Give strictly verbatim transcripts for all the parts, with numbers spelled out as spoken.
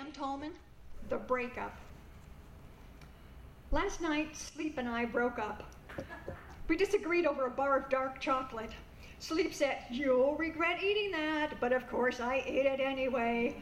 Pam Tallman, The Breakup. Last night, Sleep and I broke up. We disagreed over a bar of dark chocolate. Sleep said, "You'll regret eating that," but of course I ate it anyway.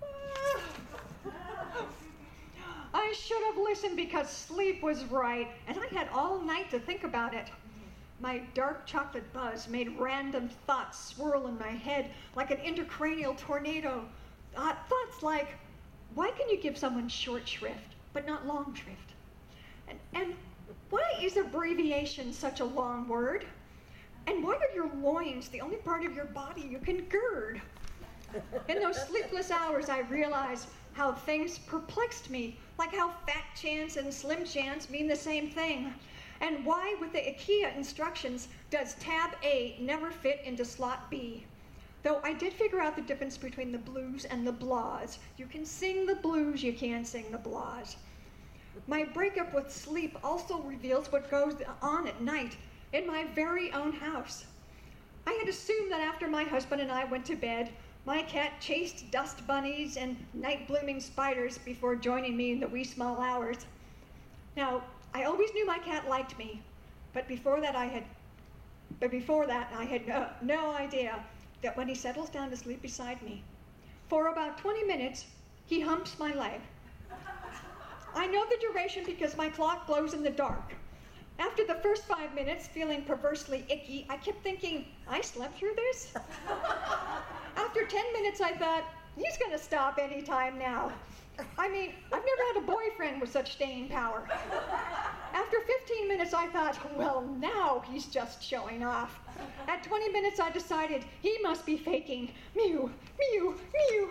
I should have listened because Sleep was right, and I had all night to think about it. My dark chocolate buzz made random thoughts swirl in my head like an intracranial tornado. Uh, thoughts like, why can you give someone short shrift, but not long shrift? And, and why is abbreviation such a long word? And why are your loins the only part of your body you can gird? In those sleepless hours, I realized how things perplexed me, like how fat chance and slim chance mean the same thing. And why, with the IKEA instructions, does tab A never fit into slot B? Though I did figure out the difference between the blues and the blahs. You can sing the blues, you can't sing the blahs. My breakup with Sleep also reveals what goes on at night in my very own house. I had assumed that after my husband and I went to bed, my cat chased dust bunnies and night-blooming spiders before joining me in the wee small hours. Now, I always knew my cat liked me, but before that I had, but before that I had no, no idea that when he settles down to sleep beside me, for about twenty minutes, he humps my leg. I know the duration because my clock glows in the dark. After the first five minutes, feeling perversely icky, I kept thinking, I slept through this? After ten minutes, I thought, he's gonna stop any time now. I mean, I've never had a boyfriend with such staying power. After fifteen minutes, I thought, well, now he's just showing off. At twenty minutes, I decided he must be faking. Mew, mew, mew.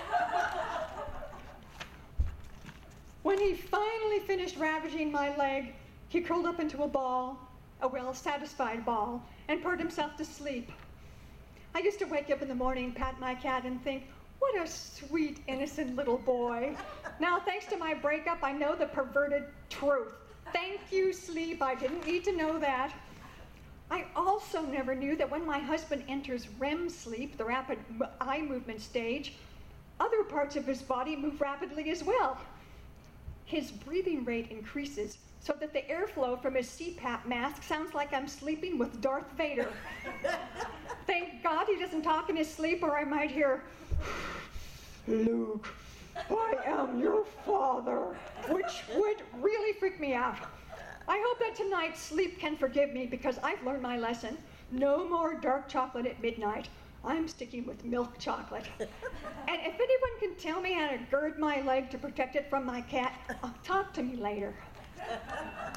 When he finally finished ravaging my leg, he curled up into a ball, a well-satisfied ball, and purred himself to sleep. I used to wake up in the morning, pat my cat, and think, what a sweet, innocent little boy. Now, thanks to my breakup, I know the perverted truth. Thank you, Sleep. I didn't need to know that. I also never knew that when my husband enters R E M sleep, the rapid eye movement stage, other parts of his body move rapidly as well. His breathing rate increases so that the airflow from his C PAP mask sounds like I'm sleeping with Darth Vader. Thank God he doesn't talk in his sleep, or I might hear, Luke, I am your father, which would really freak me out. I hope that tonight Sleep can forgive me because I've learned my lesson. No more dark chocolate at midnight. I'm sticking with milk chocolate. And if anyone can tell me how to gird my leg to protect it from my cat, uh, talk to me later.